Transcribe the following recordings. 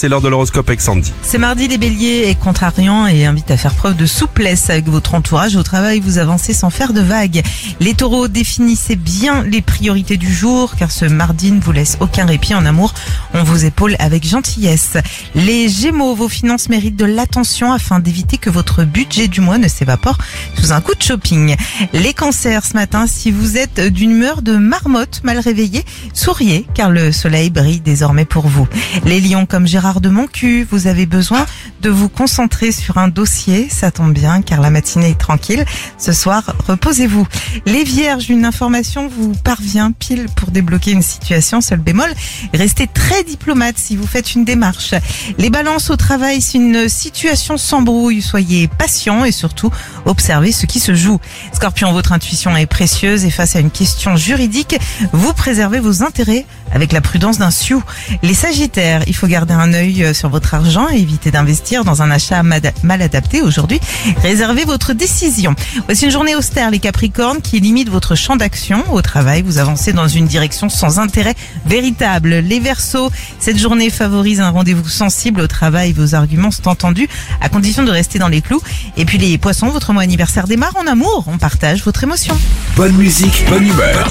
C'est l'heure de l'horoscope avec Sandy. C'est mardi, les béliers est contrariant et invite à faire preuve de souplesse avec votre entourage. Au travail, vous avancez sans faire de vagues. Les taureaux, définissez bien les priorités du jour car ce mardi ne vous laisse aucun répit en amour. On vous épaule avec gentillesse. Les gémeaux, vos finances méritent de l'attention afin d'éviter que votre budget du mois ne s'évapore sous un coup de shopping. Les cancers, ce matin, si vous êtes d'une humeur de marmotte mal réveillée, souriez car le soleil brille désormais pour vous. Les lions, comme Gérard de Moncu, vous avez besoin de vous concentrer sur un dossier, ça tombe bien car la matinée est tranquille. Ce soir, reposez-vous. Les vierges, une information vous parvient pile pour débloquer une situation, seul bémol, restez très diplomate si vous faites une démarche. Les balances, au travail, si une situation s'embrouille, soyez patient et surtout observez ce qui se joue. Scorpion, votre intuition est précieuse et face à une question juridique, vous préservez vos intérêts avec la prudence d'un sioux. Les sagittaires, il faut garder un œil sur votre argent et éviter d'investir dans un achat mal adapté aujourd'hui. Réservez votre décision. Voici une journée austère, les capricornes, qui limite votre champ d'action. Au travail, vous avancez dans une direction sans intérêt véritable. Les verseaux, cette journée favorise un rendez-vous sensible. Au travail, vos arguments sont entendus à condition de rester dans les clous. Et puis les poissons, votre mois anniversaire démarre en amour. On partage votre émotion. Bonne musique, bonne humeur.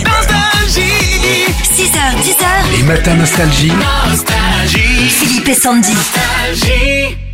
6h, 10h, Les matins nostalgie. Philippe et Sandy.